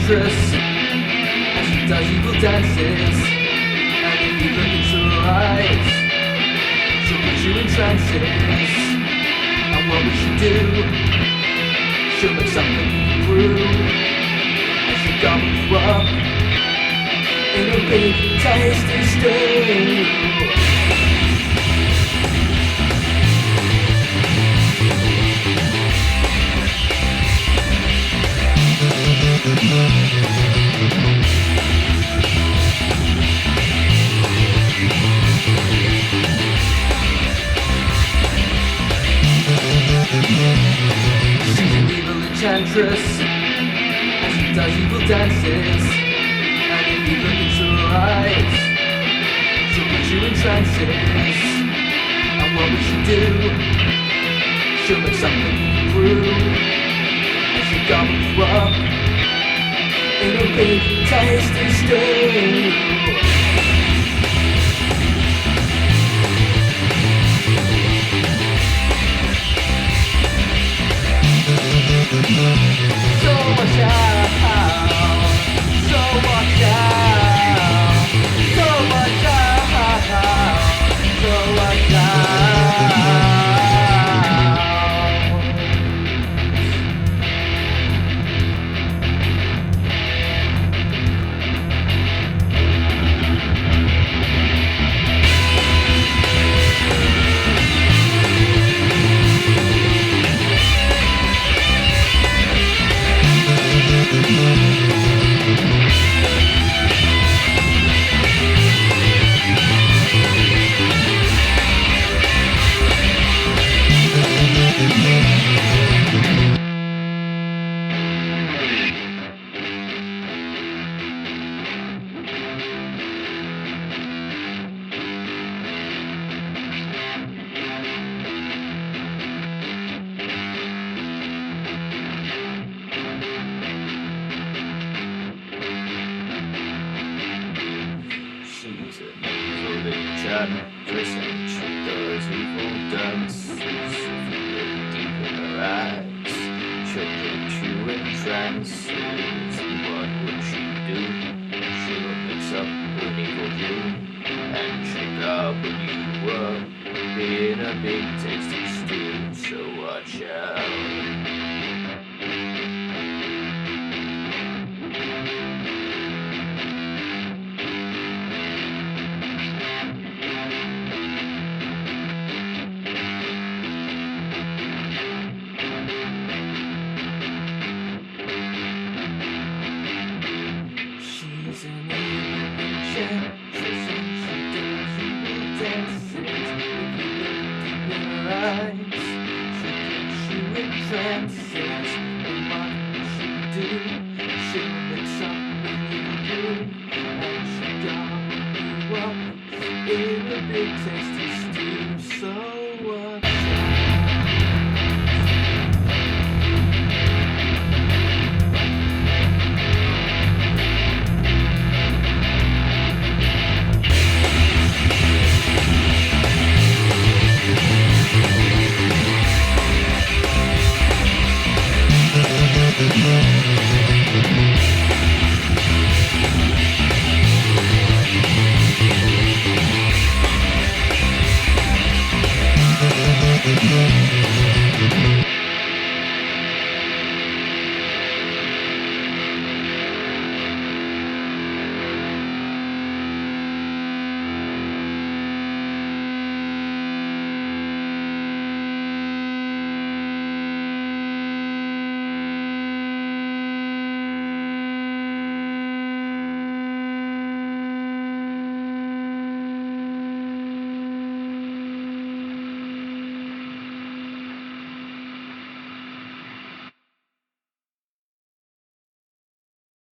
enchantress, and she does evil dances. And if you look into her eyes, she'll put you in trances. And what will she do? She'll make something through, and she'll gobble you up in a big tasty stew. She's an evil enchantress, and she does evil dances. And if you look into her eyes, she'll put you in trances. And what will she do? She'll make something through, and she'll gobble you up in a big tasty stew. So watch out, so watch out, so watch out, so watch out. She's an evil enchantress, and she does evil dances. If you look deep in her eyes, she'll put you in trances. And what would she do? She'll mix up an evil brew, and she'll gobble you up in a big tasty stew. So watch out. She's an evil enchantress, and she does evil dances. If you look deep in her eyes, she'll put you in trances. And what will she do?